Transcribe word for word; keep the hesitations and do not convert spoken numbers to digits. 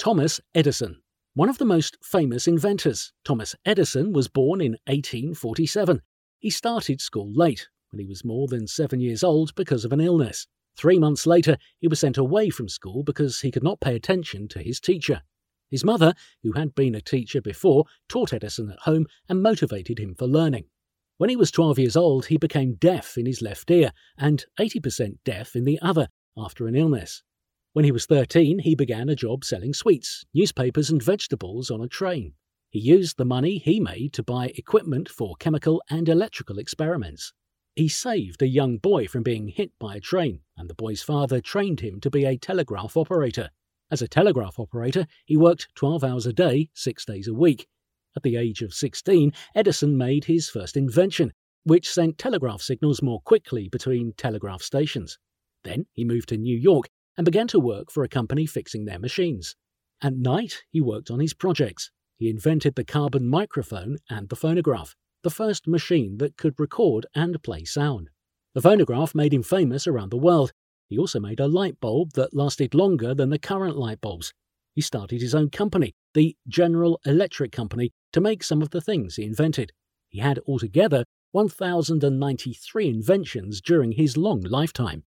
Thomas Edison. One of the most famous inventors, Thomas Edison was born in eighteen forty-seven. He started school late, when he was more than seven years old because of an illness. Three months later, he was sent away from school because he could not pay attention to his teacher. His mother, who had been a teacher before, taught Edison at home and motivated him for learning. When he was twelve years old, he became deaf in his left ear and eighty percent deaf in the other after an illness. When he was thirteen, he began a job selling sweets, newspapers and vegetables on a train. He used the money he made to buy equipment for chemical and electrical experiments. He saved a young boy from being hit by a train, and the boy's father trained him to be a telegraph operator. As a telegraph operator, he worked twelve hours a day, six days a week. At the age of sixteen, Edison made his first invention, which sent telegraph signals more quickly between telegraph stations. Then he moved to New York and began to work for a company fixing their machines. At night, he worked on his projects. He invented the carbon microphone and the phonograph, the first machine that could record and play sound. The phonograph made him famous around the world. He also made a light bulb that lasted longer than the current light bulbs. He started his own company, the General Electric Company, to make some of the things he invented. He had altogether one thousand ninety-three inventions during his long lifetime.